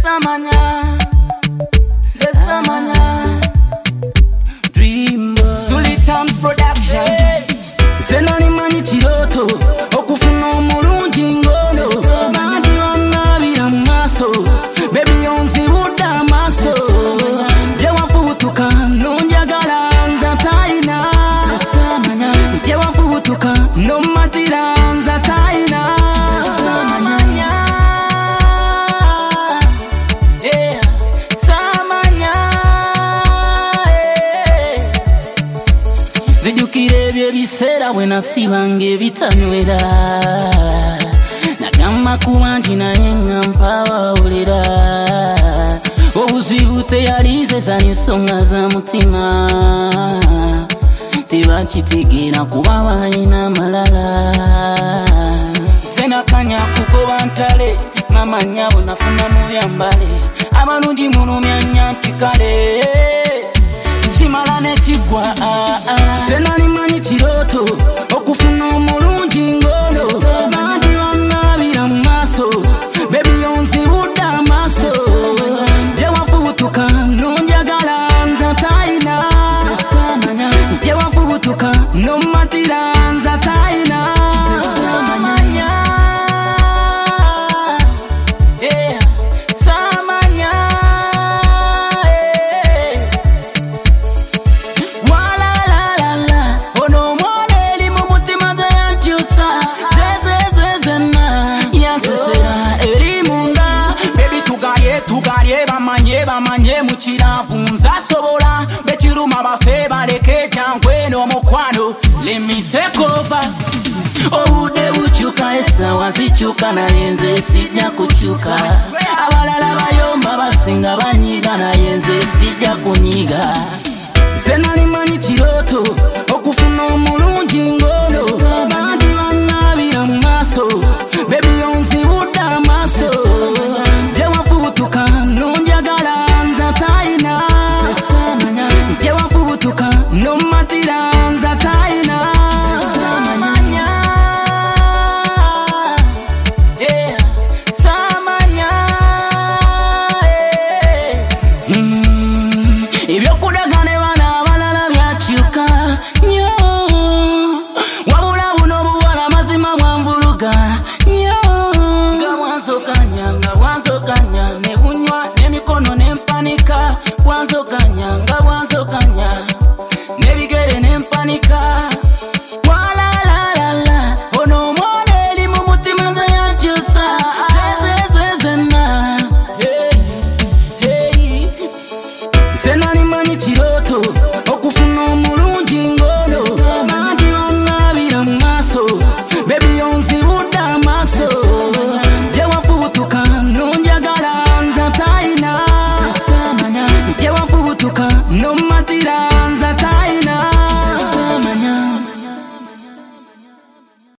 Dreamboy Sulitams Production Zenani mani chiroto okufuna omulungi ngono Madi wanabira maso Baby onzi wuda maso Jewafubutuka nonjagala nza taina Jewafubutuka no matira nza taina Vijukire bisera wena sibange bitanywera Nagamba kuwanti na yenga mpawa ulira Obuzibute yalize zanisonga za mutima Tibakitegeera kuba balina malala Senakanya kugoba ntale Mama nyabo nafuna mu byambale Abalungi munumya nyantikale Chimala ne chigwa Zenani mani chiroto okufuna omulungi ngono Madi wanabira maso Baby onzi wuda maso Jewafubutuka nonjagala nza taina Jewafubutuka no matira nza taina Bamanye muchiravu nzasobola Bechiruma bafe baleke jangwe no mukwano Let me take over Obude buchuka esawa zichuka na yenze sijja kuchuka Abalala bayomba basinga banyiga na yenze sijja kunyiga Zenani mani chiroto